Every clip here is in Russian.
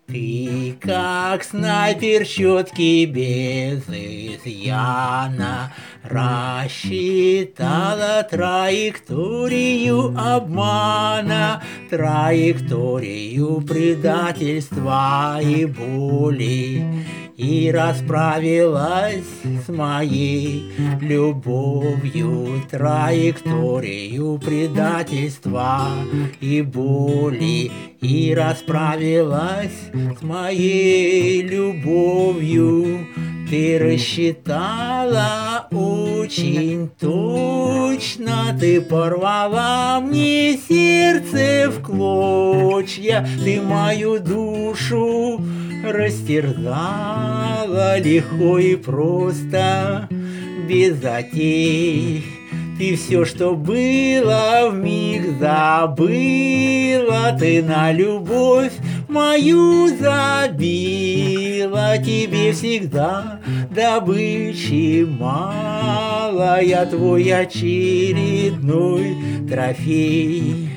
Ты как снайпер четкий без изъяна рассчитала траекторию обмана, траекторию предательства и боли, и расправилась с моей любовью, траекторию предательства и боли, и расправилась с моей любовью. Ты рассчитала очень точно, ты порвала мне сердце в клочья, ты мою душу растерзала легко и просто, без затей. Ты все, что было, вмиг забыла, ты на любовь мою забила. Тебе всегда добычи мало, я твой очередной трофей.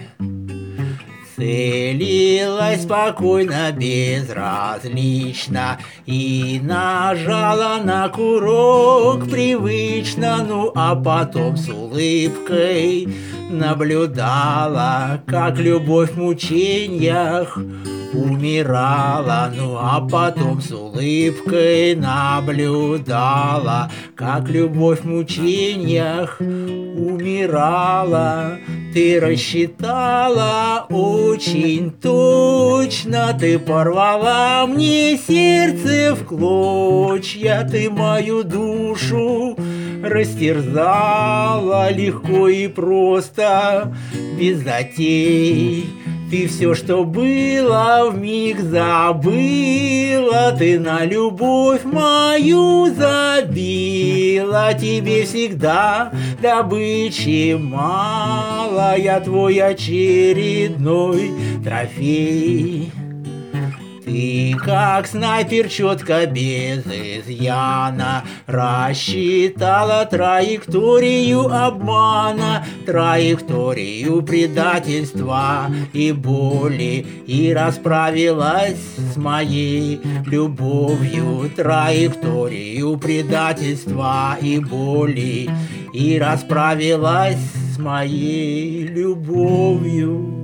Целилась спокойно, безразлично и нажала на курок привычно, ну а потом с улыбкой наблюдала, как любовь в мучениях умирала, ну а потом с улыбкой наблюдала, как любовь в мучениях умирала. Ты рассчитала очень точно, ты порвала мне сердце в клочья, ты мою душу растерзала легко и просто, без затей. Ты все, что было, вмиг забыла, ты на любовь мою забила. Тебе всегда добычи мало, я твой очередной трофей. Ты как снайпер четко без изъяна рассчитала траекторию обмана, траекторию предательства и боли, и расправилась с моей любовью, траекторию предательства и боли, и расправилась с моей любовью.